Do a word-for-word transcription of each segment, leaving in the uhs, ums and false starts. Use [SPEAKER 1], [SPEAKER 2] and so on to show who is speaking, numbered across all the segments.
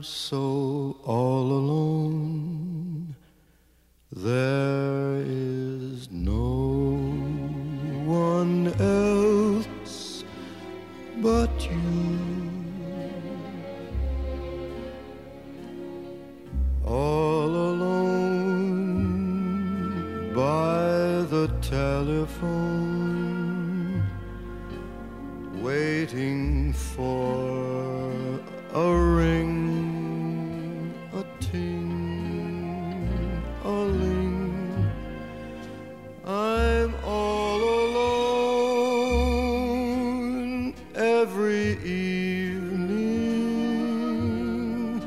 [SPEAKER 1] so all alone. There is no one else but you. All alone by the telephone, waiting for a ring, a ting, a ling. I'm all alone every evening,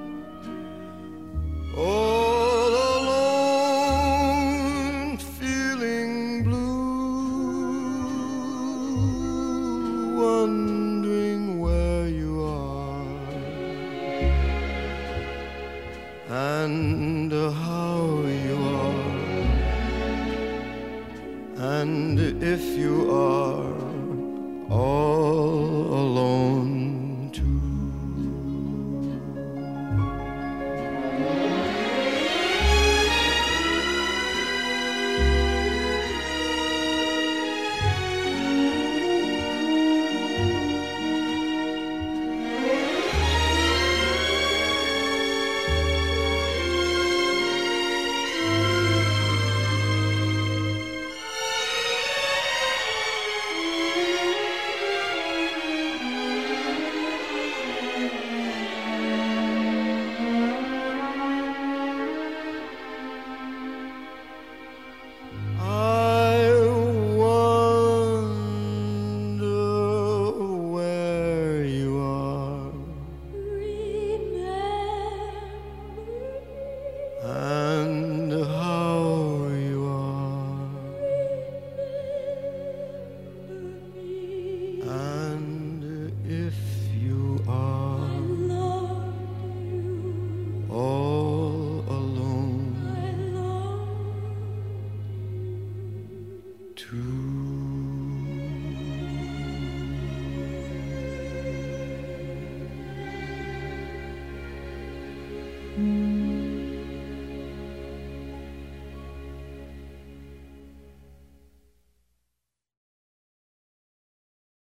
[SPEAKER 1] all alone feeling blue, wondering where you are and how you are, and if you are all alone too. And how you are, and if you are all alone too. Mm.